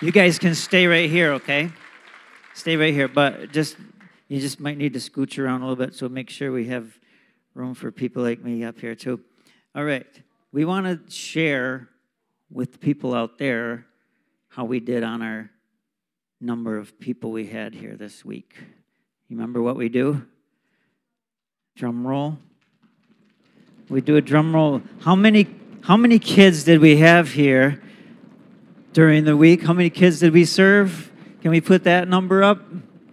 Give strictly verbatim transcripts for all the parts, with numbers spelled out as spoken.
You guys can stay right here, okay? Stay right here, but just you just might need to scooch around a little bit, so make sure we have room for people like me up here too. All right, we want to share with people out there how we did on our number of people we had here this week. You remember what we do? Drum roll. We do a drum roll. How many how many kids did we have here during the week? How many kids did we serve? Can we put that number up?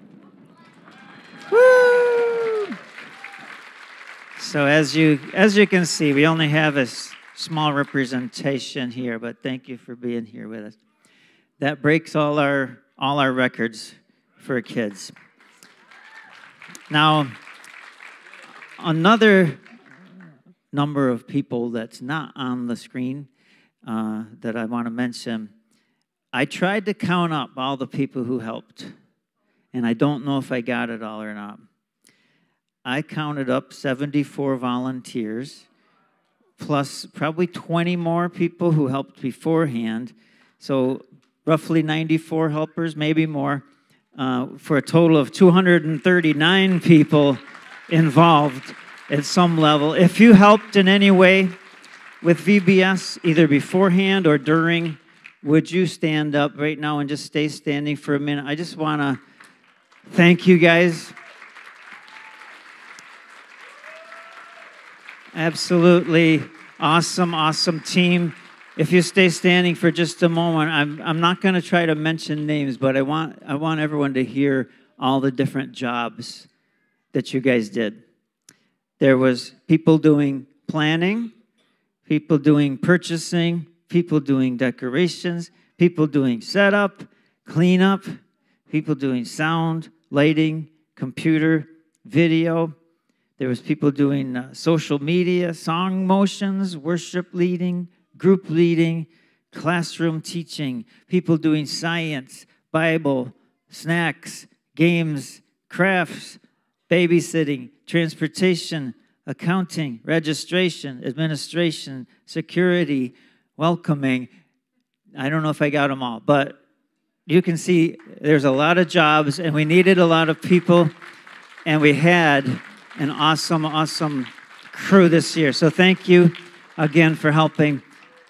Woo! So as you as you can see, we only have a s- small representation here, but thank you for being here with us. That breaks all our all our records for kids. Now, another number of people that's not on the screen uh, that I want to mention. I tried to count up all the people who helped, and I don't know if I got it all or not. I counted up seventy-four volunteers, plus probably twenty more people who helped beforehand, so roughly ninety-four helpers, maybe more, uh, for a total of two hundred thirty-nine people involved at some level. If you helped in any way with V B S, either beforehand or during, would you stand up right now and just stay standing for a minute? I just want to thank you guys. Absolutely awesome, awesome team. If you stay standing for just a moment, I'm I'm not going to try to mention names, but I want I want everyone to hear all the different jobs that you guys did. There was people doing planning, people doing purchasing, people doing decorations, people doing setup, cleanup, people doing sound, lighting, computer, video. There was people doing uh, social media, song motions, worship leading, group leading, classroom teaching, people doing science, Bible, snacks, games, crafts, babysitting, transportation, accounting, registration, administration, security, welcoming. I don't know if I got them all, but you can see there's a lot of jobs, and we needed a lot of people, and we had an awesome, awesome crew this year. So thank you again for helping.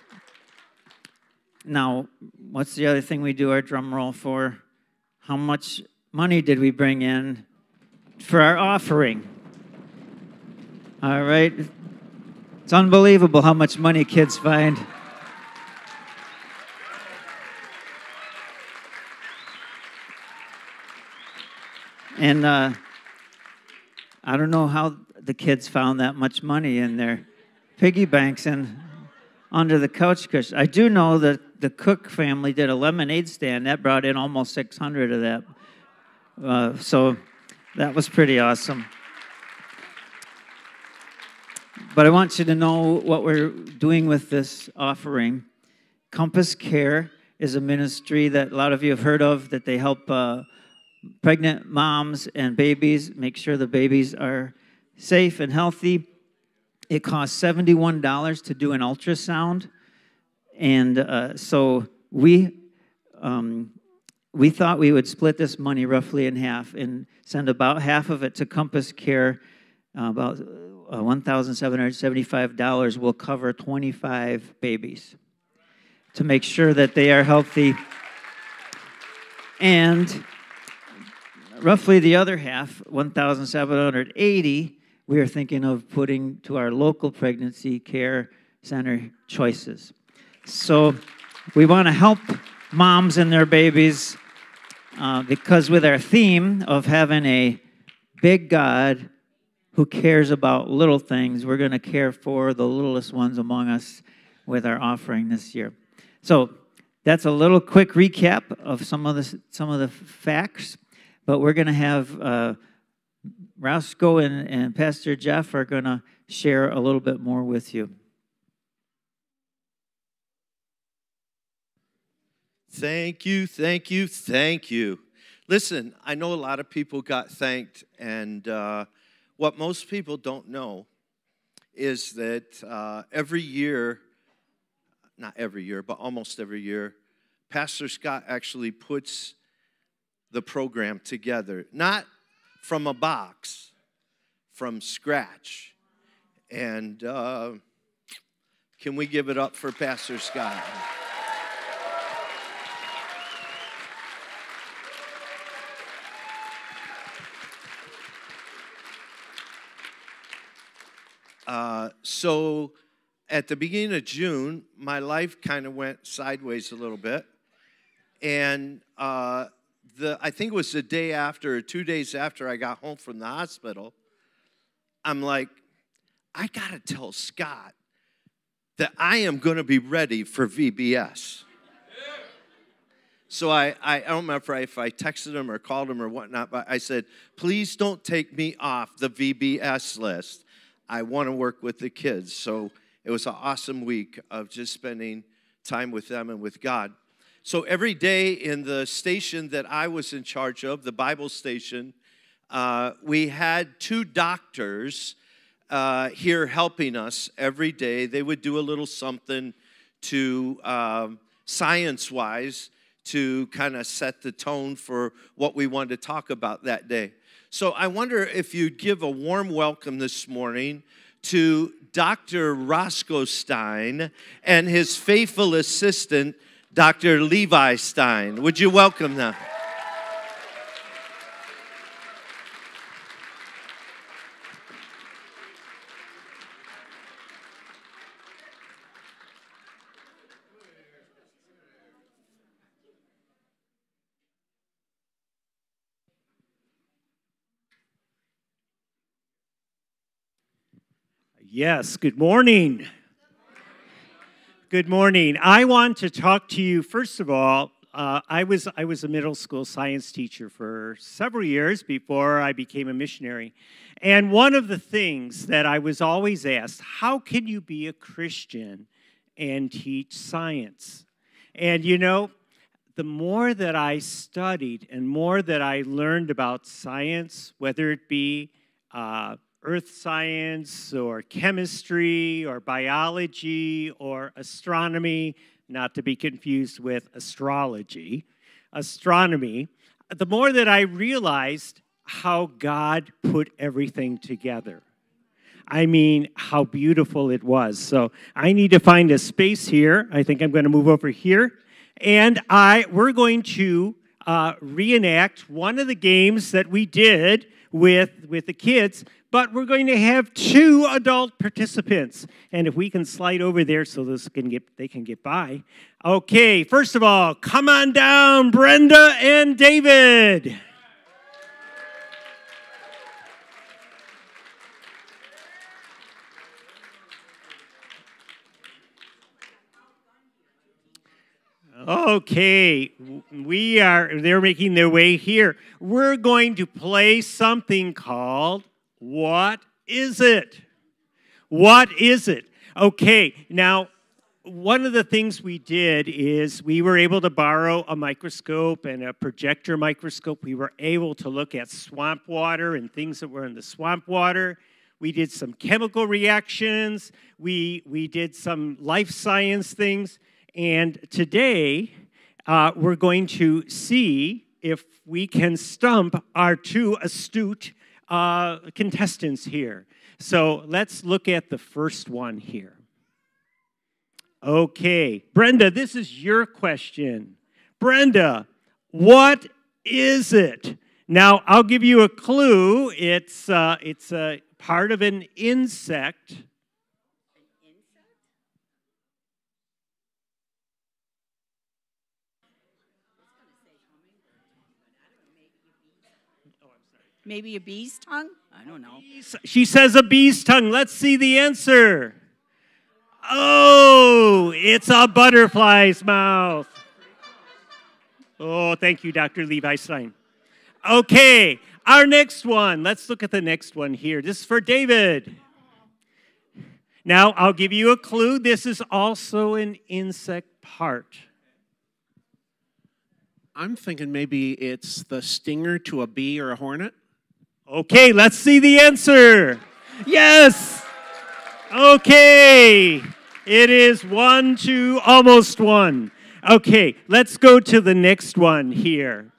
Now, what's the other thing we do our drum roll for? How much money did we bring in for our offering? All right. It's unbelievable how much money kids find. And uh, I don't know how the kids found that much money in their piggy banks and under the couch cushion. I do know that the Cook family did a lemonade stand. That brought in almost six hundred of that. Uh, so that was pretty awesome. But I want you to know what we're doing with this offering. Compass Care is a ministry that a lot of you have heard of, that they help uh, pregnant moms and babies, make sure the babies are safe and healthy. It costs seventy-one dollars to do an ultrasound. And uh, so we um, we thought we would split this money roughly in half and send about half of it to Compass Care. Uh, about uh, one thousand seven hundred seventy-five dollars will cover twenty-five babies to make sure that they are healthy. And roughly the other half, one thousand seven hundred eighty dollars, we are thinking of putting to our local pregnancy care center Choices. So we want to help moms and their babies uh, because with our theme of having a big God who cares about little things, we're going to care for the littlest ones among us with our offering this year. So that's a little quick recap of some of the some of the facts. But we're going to have uh, Roscoe and, and Pastor Jeff are going to share a little bit more with you. Thank you, thank you, thank you. Listen, I know a lot of people got thanked, and uh, what most people don't know is that uh, every year, not every year, but almost every year, Pastor Scott actually puts the program together, not from a box, from scratch. And uh, can we give it up for Pastor Scott? Uh, so at the beginning of June, my life kind of went sideways a little bit. And uh, the I think it was the day after, or two days after I got home from the hospital, I'm like, I got to tell Scott that I am going to be ready for V B S. So I, I, I don't remember if I texted him or called him or whatnot, but I said, please don't take me off the V B S list. I want to work with the kids. So it was an awesome week of just spending time with them and with God. So every day in the station that I was in charge of, the Bible station, uh, we had two doctors uh, here helping us every day. They would do a little something to um, science-wise to kind of set the tone for what we wanted to talk about that day. So I wonder if you'd give a warm welcome this morning to Doctor Roscoe Stein and his faithful assistant, Doctor Levi Stein. Would you welcome them? Yes, good morning. Good morning. I want to talk to you, first of all, uh, I was I was a middle school science teacher for several years before I became a missionary. And one of the things that I was always asked, how can you be a Christian and teach science? And you know, the more that I studied and more that I learned about science, whether it be uh, earth science or chemistry or biology or astronomy, not to be confused with astrology, astronomy, the more that I realized how God put everything together. I mean, how beautiful it was. So I need to find a space here. I think I'm going to move over here. And I we're going to uh, reenact one of the games that we did with, with the kids, but we're going to have two adult participants. And if we can slide over there so this can get, they can get by. Okay, first of all, come on down, Brenda and David. Okay, we are, they're making their way here. We're going to play something called What Is It? What is it? Okay, now, one of the things we did is we were able to borrow a microscope and a projector microscope. We were able to look at swamp water and things that were in the swamp water. We did some chemical reactions. We, we did some life science things. And today, uh, we're going to see if we can stump our two astute uh, contestants here. So let's look at the first one here. Okay, Brenda, this is your question. Brenda, what is it? Now, I'll give you a clue. It's, uh, it's a part of an insect. Maybe a bee's tongue? I don't know. She says a bee's tongue. Let's see the answer. Oh, it's a butterfly's mouth. Oh, thank you, Doctor Levi Stein. Okay, our next one. Let's look at the next one here. This is for David. Now, I'll give you a clue. This is also an insect part. I'm thinking maybe it's the stinger to a bee or a hornet. Okay, let's see the answer. Yes. Okay. It is one, two, almost one. Okay, let's go to the next one here.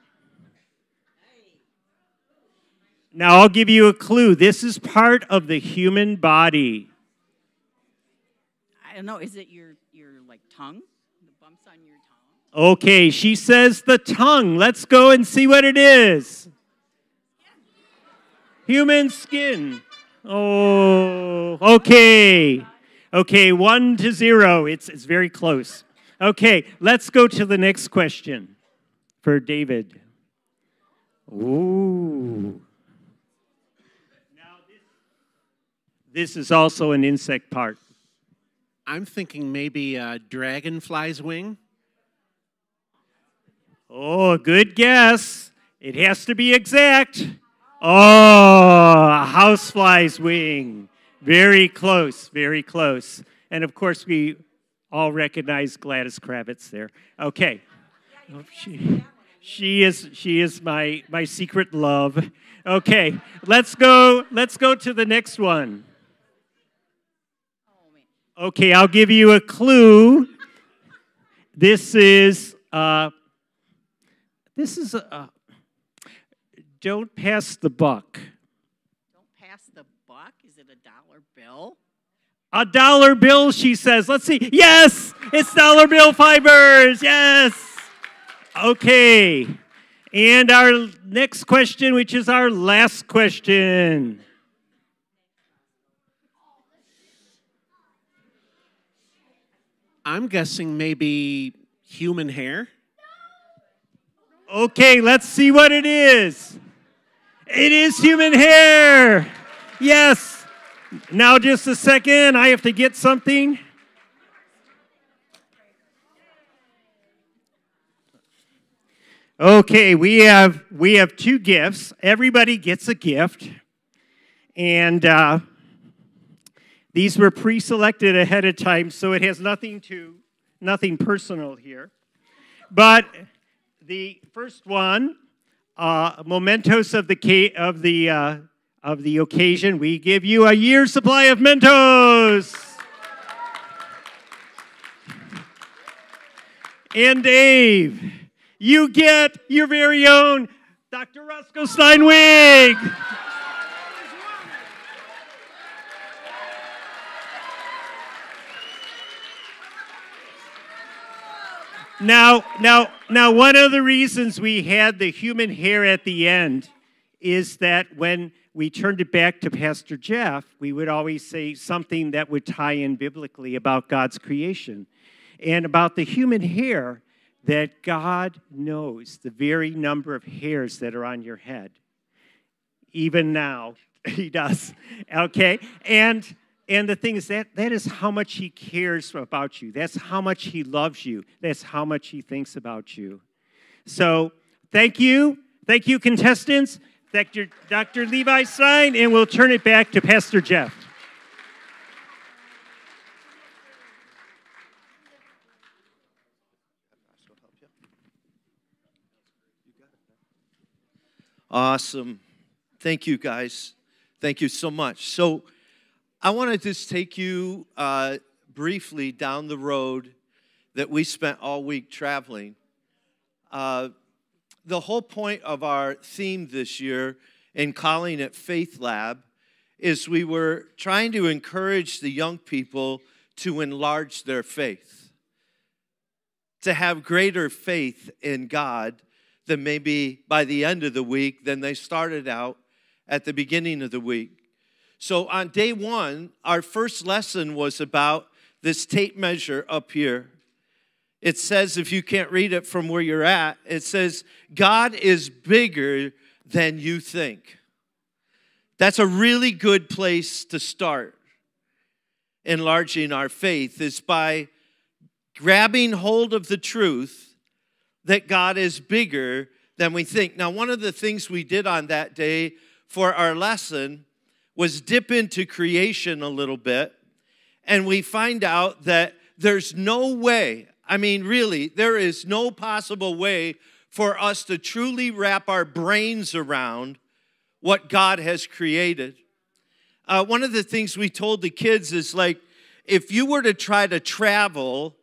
Now, I'll give you a clue. This is part of the human body. I don't know. Is it your, your like, tongue? The bumps on your tongue? Okay, she says the tongue. Let's go and see what it is. Human skin. Oh, okay. Okay, one to zero. It's, it's very close. Okay, let's go to the next question for David. Ooh. Now this, this is also an insect part. I'm thinking maybe a dragonfly's wing. Oh, good guess. It has to be exact. Oh, a housefly's wing. Very close, very close. And of course, we all recognize Gladys Kravitz there. Okay. Oh, she, she is she is my my secret love. Okay, let's go. Let's go to the next one. Okay, I'll give you a clue. This is uh, this is a. Uh, don't pass the buck. Don't pass the buck? Is it a dollar bill? A dollar bill, she says. Let's see. Yes, it's dollar bill fibers. Yes. Okay. And our next question, which is our last question. I'm guessing maybe human hair. Okay, let's see what it is. It is human hair. Yes. Now just a second. I have to get something. Okay, we have we have two gifts. Everybody gets a gift. And uh, these were pre-selected ahead of time, so it has nothing to nothing personal here. But the first one, uh, mementos of the of the uh, of the occasion, we give you a year's supply of Mentos. And Dave, you get your very own Doctor Roscoe Steinweg. Now, now, now, one of the reasons we had the human hair at the end is that when we turned it back to Pastor Jeff, we would always say something that would tie in biblically about God's creation and about the human hair, that God knows the very number of hairs that are on your head. Even now, he does, okay? And And the thing is that that is how much he cares about you. That's how much he loves you. That's how much he thinks about you. So thank you. Thank you, contestants. Thank you, Doctor Levi Stein, and we'll turn it back to Pastor Jeff. Awesome. Thank you, guys. Thank you so much. So I want to just take you uh, briefly down the road that we spent all week traveling. Uh, the whole point of our theme this year in calling it Faith Lab is we were trying to encourage the young people to enlarge their faith, to have greater faith in God than maybe by the end of the week than they started out at the beginning of the week. So on day one, our first lesson was about this tape measure up here. It says, if you can't read it from where you're at, it says, God is bigger than you think. That's a really good place to start enlarging our faith, is by grabbing hold of the truth that God is bigger than we think. Now, one of the things we did on that day for our lesson was dip into creation a little bit, and we find out that there's no way, I mean, really, there is no possible way for us to truly wrap our brains around what God has created. Uh, one of the things we told the kids is like, if you were to try to travel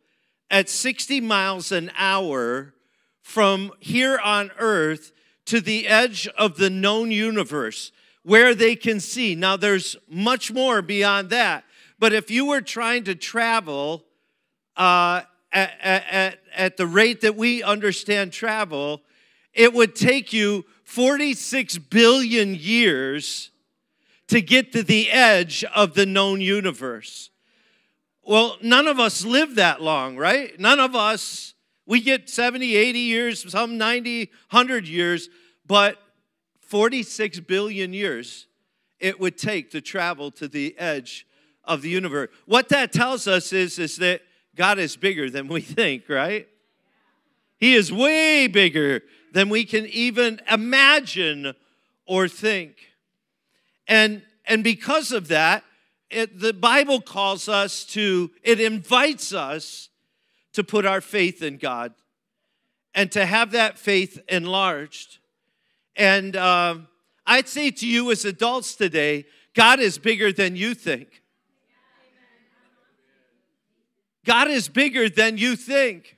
at sixty miles an hour from here on earth to the edge of the known universe where they can see. Now, there's much more beyond that. But if you were trying to travel uh, at, at, at the rate that we understand travel, it would take you forty-six billion years to get to the edge of the known universe. Well, none of us live that long, right? None of us, we get seventy, eighty years, some ninety, one hundred years, but forty-six billion years it would take to travel to the edge of the universe. What that tells us is, is that God is bigger than we think, right? He is way bigger than we can even imagine or think. And, and because of that, it, the Bible calls us to, it invites us to put our faith in God and to have that faith enlarged. And um, I'd say to you as adults today, God is bigger than you think. God is bigger than you think.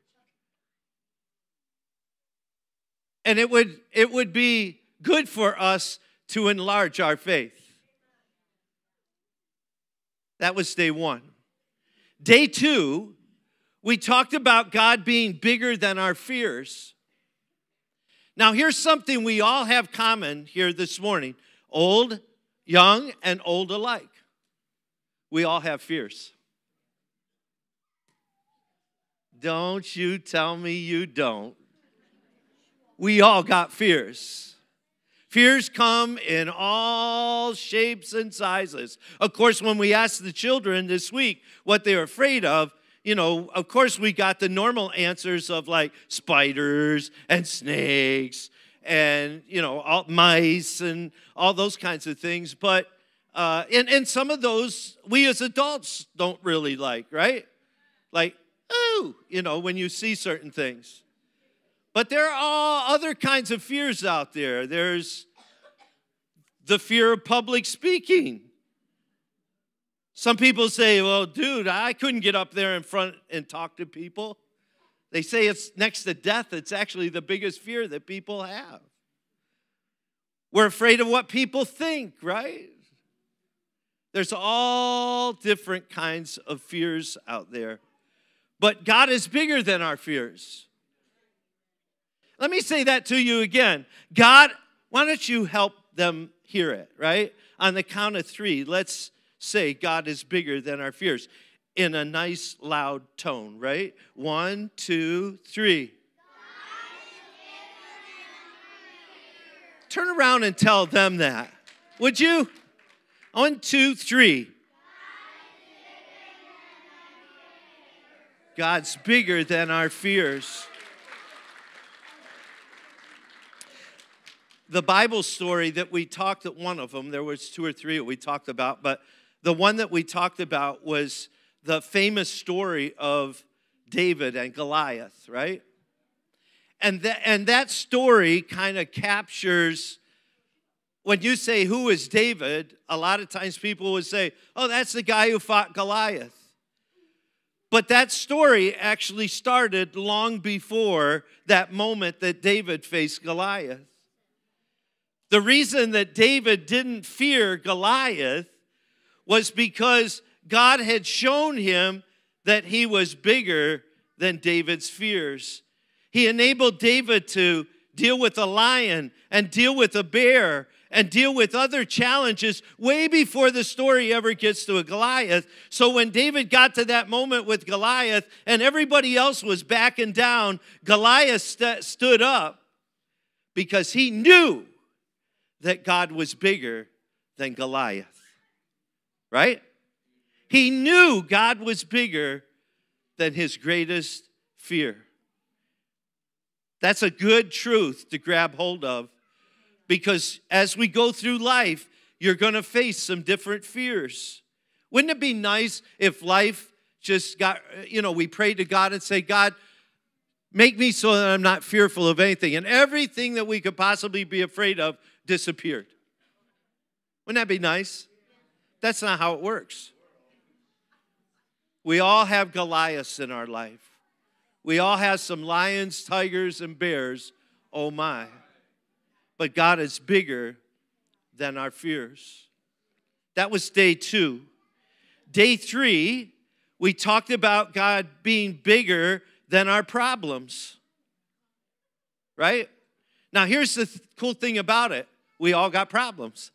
And it would, it would be good for us to enlarge our faith. That was day one. Day two, we talked about God being bigger than our fears. Now, here's something we all have common here this morning. Old, young, and old alike. We all have fears. Don't you tell me you don't. We all got fears. Fears come in all shapes and sizes. Of course, when we asked the children this week what they're afraid of, you know, of course we got the normal answers of like spiders and snakes and, you know, all, mice and all those kinds of things. But, uh, and, and some of those we as adults don't really like, right? Like, ooh, you know, when you see certain things. But there are all other kinds of fears out there. There's the fear of public speaking. Some people say, well, dude, I couldn't get up there in front and talk to people. They say it's next to death. It's actually the biggest fear that people have. We're afraid of what people think, right? There's all different kinds of fears out there. But God is bigger than our fears. Let me say that to you again. God, why don't you help them hear it, right? On the count of three, let's say God is bigger than our fears in a nice, loud tone, right? One, two, three. Turn around and tell them that, would you? One, two, three. God's bigger than our fears. The Bible story that we talked at one of them, there was two or three that we talked about, but the one that we talked about was the famous story of David and Goliath, right? And that, and that story kind of captures, when you say, who is David? A lot of times people would say, oh, that's the guy who fought Goliath. But that story actually started long before that moment that David faced Goliath. The reason that David didn't fear Goliath was because God had shown him that he was bigger than David's fears. He enabled David to deal with a lion and deal with a bear and deal with other challenges way before the story ever gets to a Goliath. So when David got to that moment with Goliath and everybody else was backing down, Goliath st- stood up because he knew that God was bigger than Goliath, right? He knew God was bigger than his greatest fear. That's a good truth to grab hold of, because as we go through life, you're going to face some different fears. Wouldn't it be nice if life just got, you know, we pray to God and say, God, make me so that I'm not fearful of anything. And everything that we could possibly be afraid of disappeared. Wouldn't that be nice? That's not how it works. We all have Goliaths in our life. We all have some lions, tigers, and bears. Oh my. But God is bigger than our fears. That was day two. Day three, we talked about God being bigger than our problems. Right? Now, here's the th- cool thing about it. We all got problems.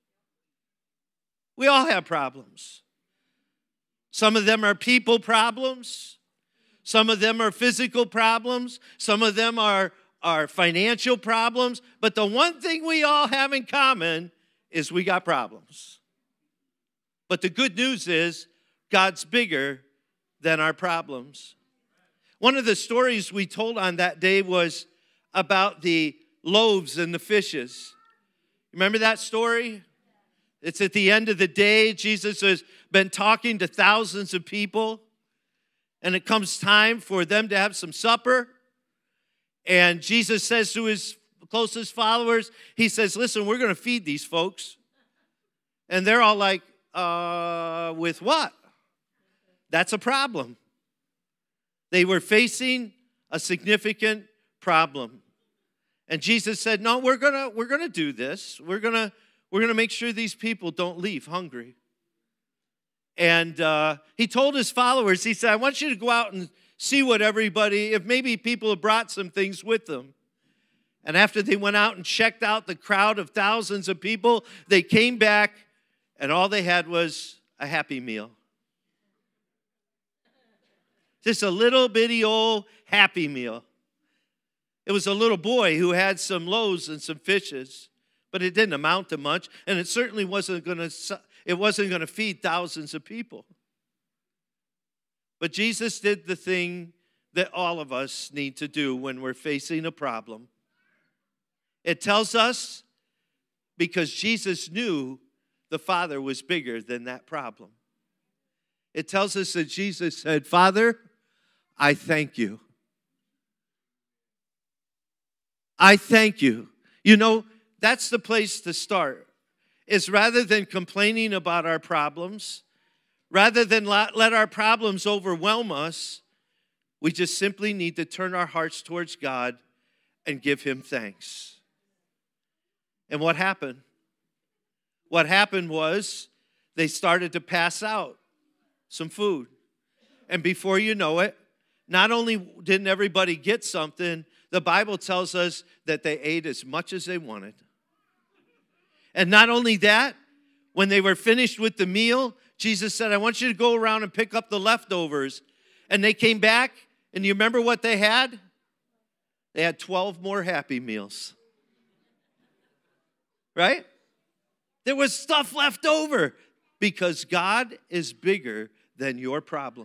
We all have problems. Some of them are people problems. Some of them are physical problems. Some of them are, are financial problems. But the one thing we all have in common is we got problems. But the good news is God's bigger than our problems. One of the stories we told on that day was about the loaves and the fishes. Remember that story? It's at the end of the day. Jesus has been talking to thousands of people. And it comes time for them to have some supper. And Jesus says to his closest followers, he says, listen, we're going to feed these folks. And they're all like, uh, with what? That's a problem. They were facing a significant problem. And Jesus said, no, we're going to we're going to do this. We're going to we're going to make sure these people don't leave hungry. And uh, he told his followers, he said, I want you to go out and see what everybody, if maybe people have brought some things with them. And after they went out and checked out the crowd of thousands of people, they came back and all they had was a Happy Meal. Just a little bitty old Happy Meal. It was a little boy who had some loaves and some fishes, but it didn't amount to much, and it certainly wasn't going to it wasn't going to feed thousands of people. But Jesus did the thing that all of us need to do when we're facing a problem. It tells us because Jesus knew the Father was bigger than that problem. It tells us that Jesus said, Father, I thank you. I thank you. You know, that's the place to start. Is rather than complaining about our problems, rather than let our problems overwhelm us, we just simply need to turn our hearts towards God and give him thanks. And what happened? What happened was they started to pass out some food. And before you know it, not only didn't everybody get something, the Bible tells us that they ate as much as they wanted. And not only that, when they were finished with the meal, Jesus said, I want you to go around and pick up the leftovers. And they came back, and you remember what they had? They had twelve more Happy Meals. Right? There was stuff left over because God is bigger than your problem.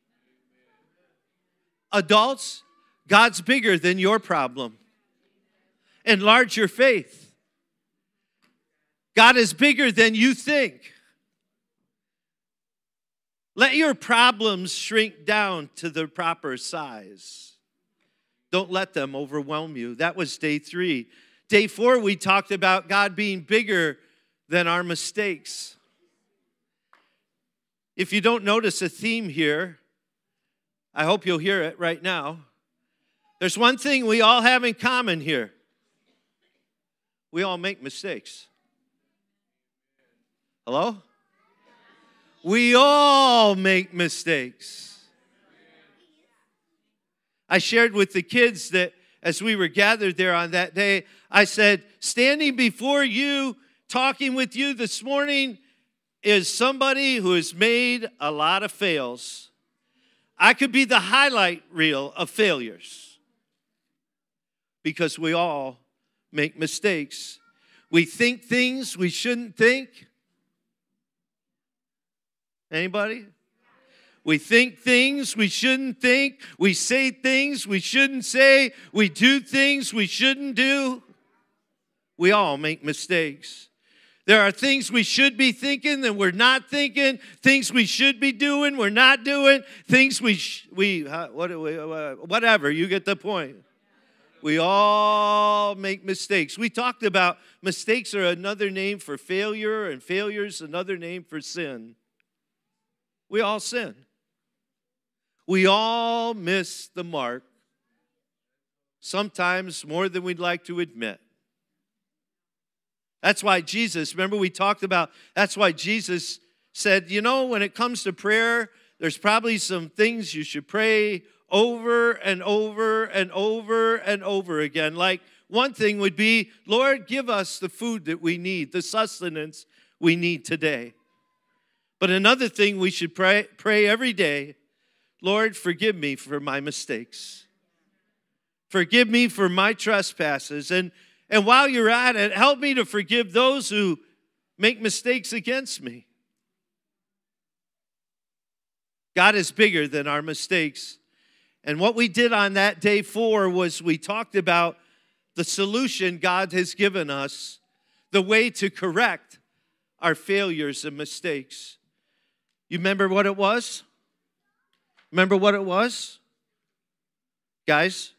Adults, God's bigger than your problem. Enlarge your faith. God is bigger than you think. Let your problems shrink down to the proper size. Don't let them overwhelm you. That was day three. Day four, we talked about God being bigger than our mistakes. If you don't notice a theme here, I hope you'll hear it right now. There's one thing we all have in common here. We all make mistakes. Hello? We all make mistakes. I shared with the kids that as we were gathered there on that day, I said, standing before you, talking with you this morning is somebody who has made a lot of fails. I could be the highlight reel of failures because we all make mistakes. We think things we shouldn't think. Anybody? We think things we shouldn't think. We say things we shouldn't say. We do things we shouldn't do. We all make mistakes. There are things we should be thinking that we're not thinking. Things we should be doing, we're not doing. Things we, sh- we, uh, what, uh, whatever, you get the point. We all make mistakes. We talked about mistakes are another name for failure, and failure is another name for sin. We all sin. We all miss the mark, sometimes more than we'd like to admit. That's why Jesus, remember we talked about, that's why Jesus said, you know, when it comes to prayer, there's probably some things you should pray over and over and over and over again. Like one thing would be, Lord, give us the food that we need, the sustenance we need today. But another thing we should pray, pray every day, Lord, forgive me for my mistakes. Forgive me for my trespasses. And, and while you're at it, help me to forgive those who make mistakes against me. God is bigger than our mistakes. And what we did on that day four was we talked about the solution God has given us, the way to correct our failures and mistakes. You remember what it was? Remember what it was? Guys?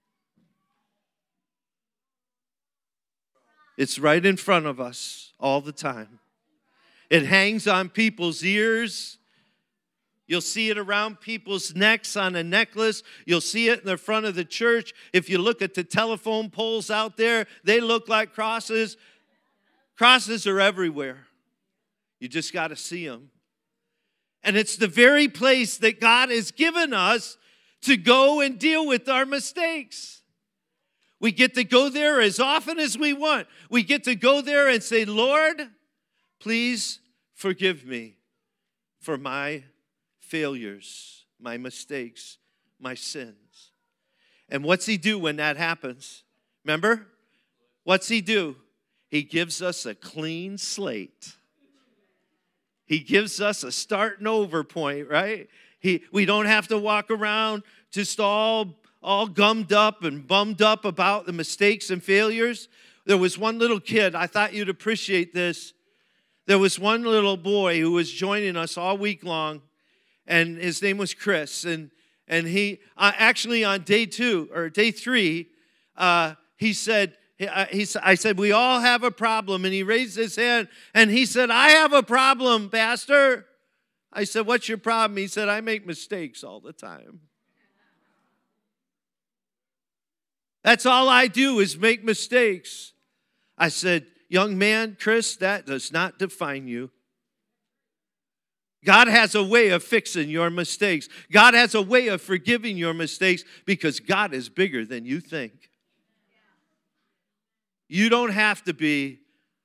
It's right in front of us all the time. It hangs on people's ears. You'll see it around people's necks on a necklace. You'll see it in the front of the church. If you look at the telephone poles out there, they look like crosses. Crosses are everywhere. You just got to see them. And it's the very place that God has given us to go and deal with our mistakes. We get to go there as often as we want. We get to go there and say, Lord, please forgive me for my failures, my mistakes, my sins. And what's he do when that happens? Remember? What's he do? He gives us a clean slate. He gives us a starting over point, right? He, we don't have to walk around just all, all gummed up and bummed up about the mistakes and failures. There was one little kid, I thought you'd appreciate this. There was one little boy who was joining us all week long, and his name was Chris. And, and he, uh, actually on day two, or day three, uh, he said, he, uh, he, I said, we all have a problem. And he raised his hand, and he said, I have a problem, Pastor. I said, what's your problem? He said, I make mistakes all the time. That's all I do is make mistakes. I said, young man, Chris, that does not define you. God has a way of fixing your mistakes. God has a way of forgiving your mistakes because God is bigger than you think. You don't have to be,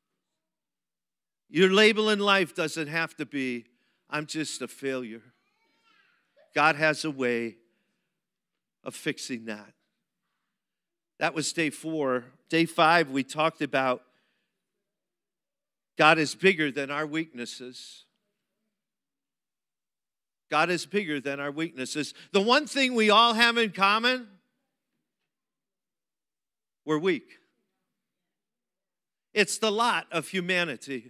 your label in life doesn't have to be, I'm just a failure. God has a way of fixing that. That was day four. Day five, we talked about God is bigger than our weaknesses. God is bigger than our weaknesses. The one thing we all have in common, we're weak. It's the lot of humanity.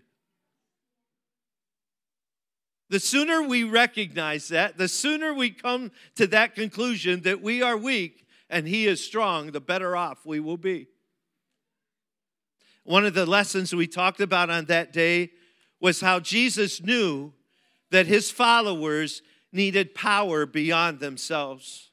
The sooner we recognize that, the sooner we come to that conclusion that we are weak and He is strong, the better off we will be. One of the lessons we talked about on that day was how Jesus knew that His followers needed power beyond themselves.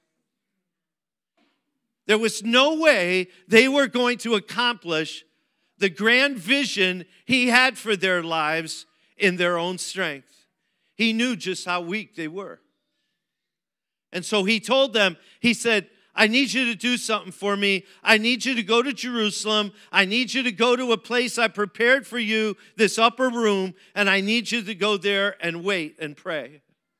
There was no way they were going to accomplish the grand vision He had for their lives in their own strength. He knew just how weak they were. And so He told them, He said, I need you to do something for me. I need you to go to Jerusalem. I need you to go to a place I prepared for you, this upper room, and I need you to go there and wait and pray.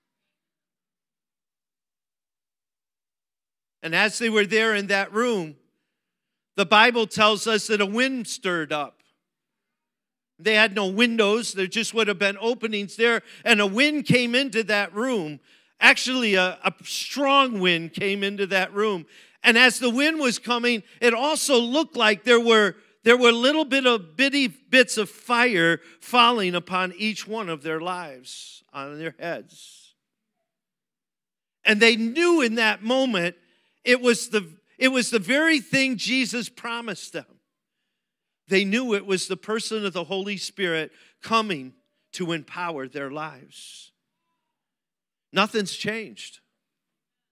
And as they were there in that room, the Bible tells us that a wind stirred up. They had no windows. There just would have been openings there. And a wind came into that room. Actually, a, a strong wind came into that room. And as the wind was coming, it also looked like there were, there were little bit of bitty bits of fire falling upon each one of their lives, on their heads. And they knew in that moment it was the, it was the very thing Jesus promised them. They knew it was the person of the Holy Spirit coming to empower their lives. Nothing's changed.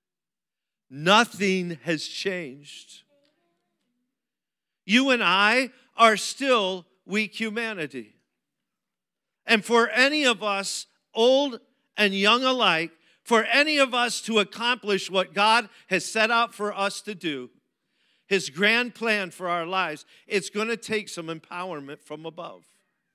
Nothing has changed. You and I are still weak humanity. And for any of us, old and young alike, for any of us to accomplish what God has set out for us to do, His grand plan for our lives, it's going to take some empowerment from above.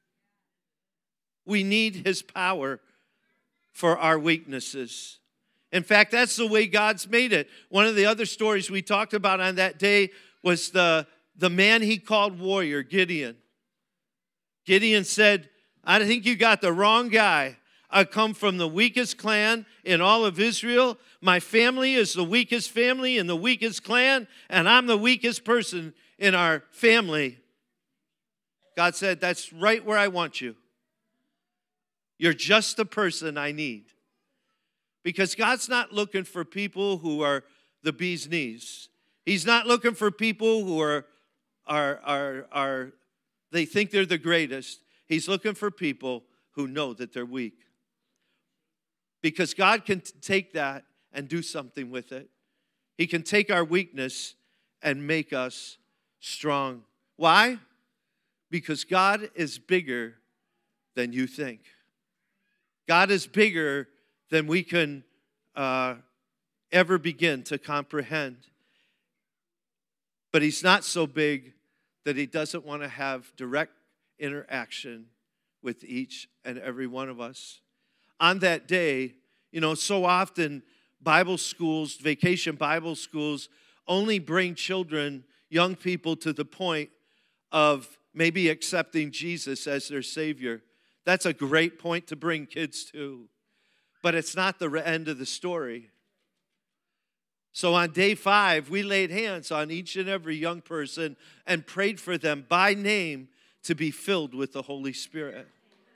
We need His power for our weaknesses. In fact, that's the way God's made it. One of the other stories we talked about on that day was the, the man He called warrior, Gideon. Gideon said, I think you got the wrong guy. I come from the weakest clan in all of Israel. My family is the weakest family in the weakest clan, and I'm the weakest person in our family. God said, that's right where I want you. You're just the person I need. Because God's not looking for people who are the bee's knees. He's not looking for people who are, are, are, are they think they're the greatest. He's looking for people who know that they're weak. Because God can t- take that and do something with it. He can take our weakness and make us strong. Why? Because God is bigger than you think. God is bigger than we can uh, ever begin to comprehend. But He's not so big that He doesn't want to have direct interaction with each and every one of us. On that day, you know, so often Bible schools, vacation Bible schools, only bring children, young people to the point of maybe accepting Jesus as their Savior. That's a great point to bring kids to. But it's not the end of the story. So on day five, we laid hands on each and every young person and prayed for them by name to be filled with the Holy Spirit.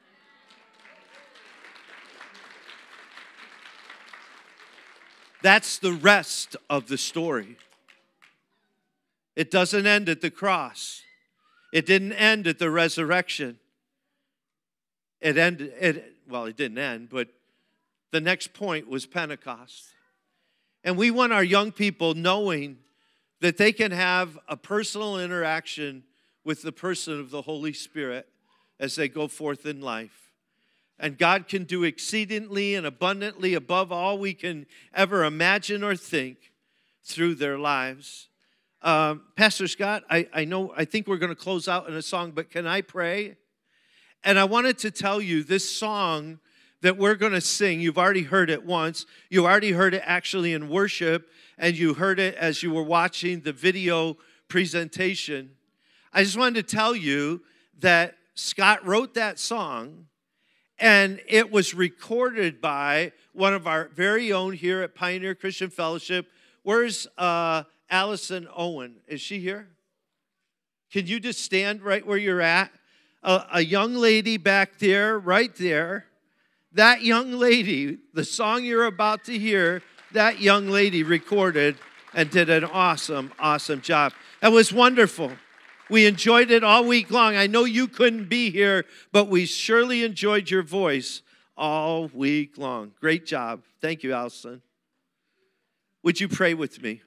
That's the rest of the story. It doesn't end at the cross. It didn't end at the resurrection. It ended, it, well, it didn't end, but the next point was Pentecost. And we want our young people knowing that they can have a personal interaction with the person of the Holy Spirit as they go forth in life. And God can do exceedingly and abundantly above all we can ever imagine or think through their lives. Um, Pastor Scott, I, I know, I think we're going to close out in a song, but can I pray? And I wanted to tell you this song that we're going to sing. You've already heard it once. You already heard it actually in worship, and you heard it as you were watching the video presentation. I just wanted to tell you that Scott wrote that song, and it was recorded by one of our very own here at Pioneer Christian Fellowship. Where's uh, Allison Owen? Is she here? Can you just stand right where you're at? A, a young lady back there, right there. That young lady, the song you're about to hear, that young lady recorded and did an awesome, awesome job. That was wonderful. We enjoyed it all week long. I know you couldn't be here, but we surely enjoyed your voice all week long. Great job. Thank you, Allison. Would you pray with me?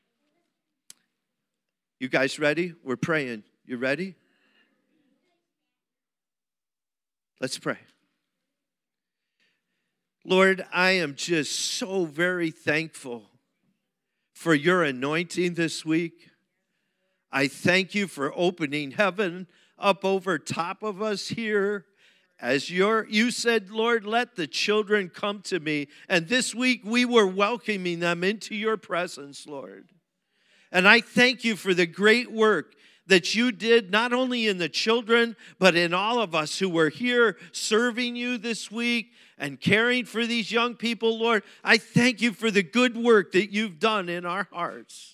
You guys ready? We're praying. You ready? Let's pray. Lord, I am just so very thankful for your anointing this week. I thank you for opening heaven up over top of us here. As your, you said, Lord, let the children come to me. And this week we were welcoming them into your presence, Lord. And I thank you for the great work that you did, not only in the children, but in all of us who were here serving you this week and caring for these young people, Lord. I thank you for the good work that you've done in our hearts.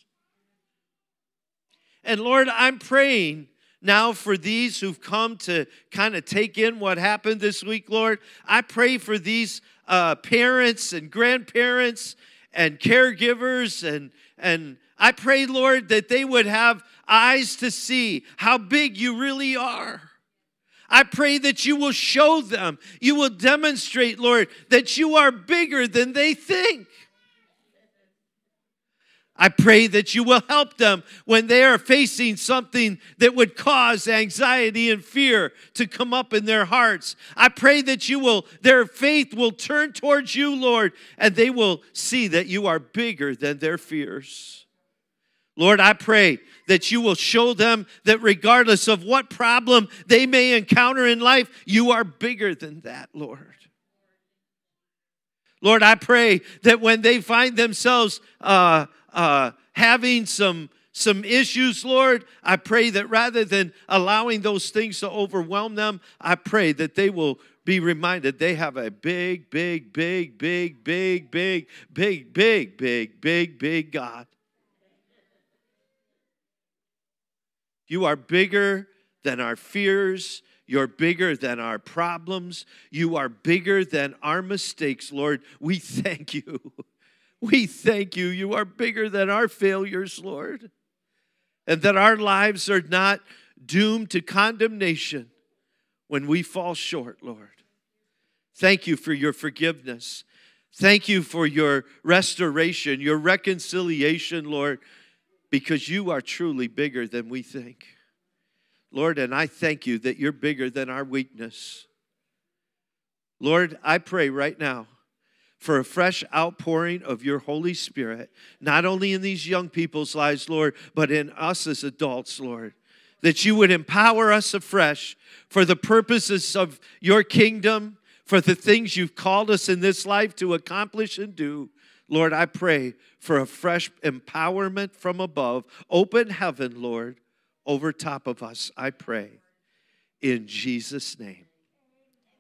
And Lord, I'm praying now for these who've come to kind of take in what happened this week, Lord. I pray for these uh, parents and grandparents and caregivers, and, and I pray, Lord, that they would have eyes to see how big you really are. I pray that you will show them, you will demonstrate, Lord, that you are bigger than they think. I pray that you will help them when they are facing something that would cause anxiety and fear to come up in their hearts. I pray that you will, their faith will turn towards you, Lord, and they will see that you are bigger than their fears. Lord, I pray that you will show them that regardless of what problem they may encounter in life, you are bigger than that, Lord. Lord, I pray that when they find themselves uh, uh, having some, some issues, Lord, I pray that rather than allowing those things to overwhelm them, I pray that they will be reminded they have a big, big, big, big, big, big, big, big, big, big, big God. You are bigger than our fears. You're bigger than our problems. You are bigger than our mistakes, Lord. We thank you. We thank you. You are bigger than our failures, Lord. And that our lives are not doomed to condemnation when we fall short, Lord. Thank you for your forgiveness. Thank you for your restoration, your reconciliation, Lord, because you are truly bigger than we think. Lord, and I thank you that you're bigger than our weakness. Lord, I pray right now for a fresh outpouring of your Holy Spirit, not only in these young people's lives, Lord, but in us as adults, Lord, that you would empower us afresh for the purposes of your kingdom, for the things you've called us in this life to accomplish and do. Lord, I pray for a fresh empowerment from above. Open heaven, Lord, over top of us, I pray, in Jesus' name.